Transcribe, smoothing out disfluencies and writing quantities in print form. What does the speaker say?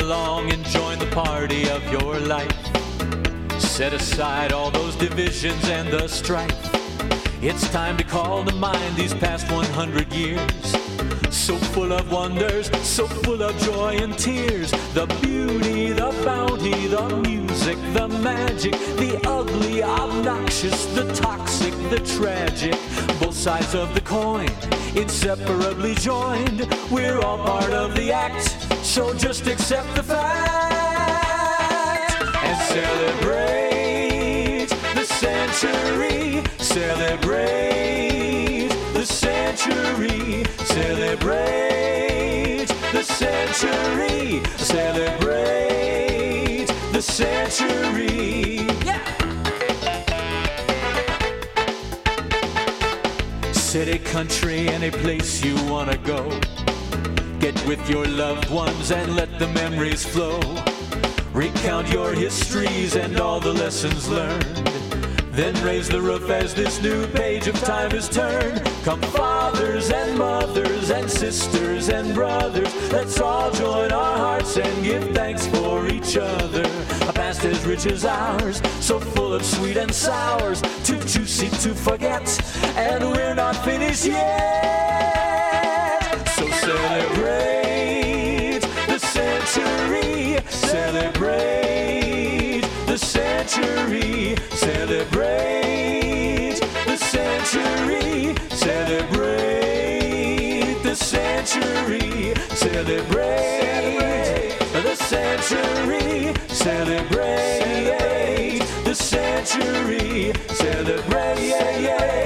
along and join the party of your life. Set aside all those divisions and the strife. It's time to call to mind these past 100 years. So full of wonders, so full of joy and tears. The beauty, the bounty, the music, the magic, the ugly, obnoxious, the toxic, the tragic. Both sides of the coin, inseparably joined. We're all part of the act, so just accept the fact and celebrate the century. Celebrate the century. Celebrate the century. Celebrate the century. Yeah. Set a country and a place you wanna go. Get with your loved ones and let the memories flow. Recount your histories and all the lessons learned. Then raise the roof as this new page of time is turned. Come fathers and mothers and sisters and brothers, let's all join our hearts and give thanks for each other. A past as rich as ours, so full of sweet and sours, too juicy to forget, and we're not finished yet. So celebrate the century. Celebrate the century. Celebrate the century. Celebrate the century. Celebrate the century. Celebrate the century. Celebrate